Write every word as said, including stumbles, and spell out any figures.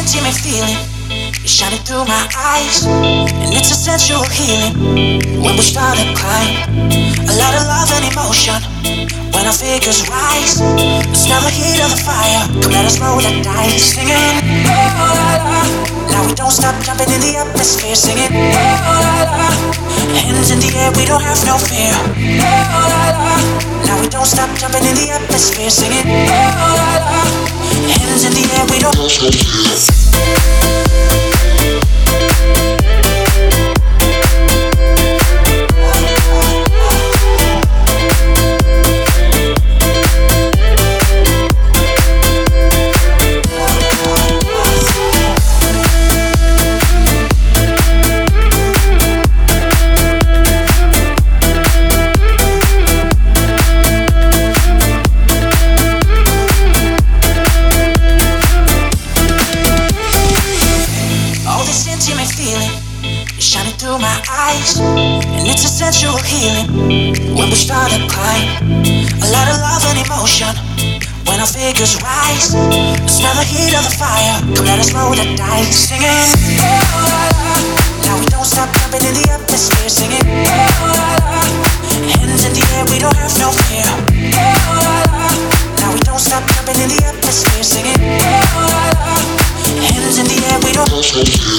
intimate feeling is shining through my eyes, and it's a sensual healing when we start to climb. A lot of love and emotion when our figures rise. The smell the heat of the fire, come let us roll the dice. Singing, oh la la. Now we don't stop jumping in the atmosphere. Singing, oh la la. Hands in the air, we don't have no fear. Oh la la. Now we don't stop jumping in the atmosphere. Singing, oh la la. Hands in the air, we don't have no fear. And it's a sensual healing when we start to climb. A lot of love and emotion when our figures rise. The smell the heat of the fire, come let us roll the dice. Singing, oh la la. Now we don't stop jumping in the atmosphere. Singing, oh la la. Hands in the air, we don't have no fear. Oh la la. Now we don't stop jumping in the atmosphere. Singing, oh la la. Hands in the air, we don't have no fear.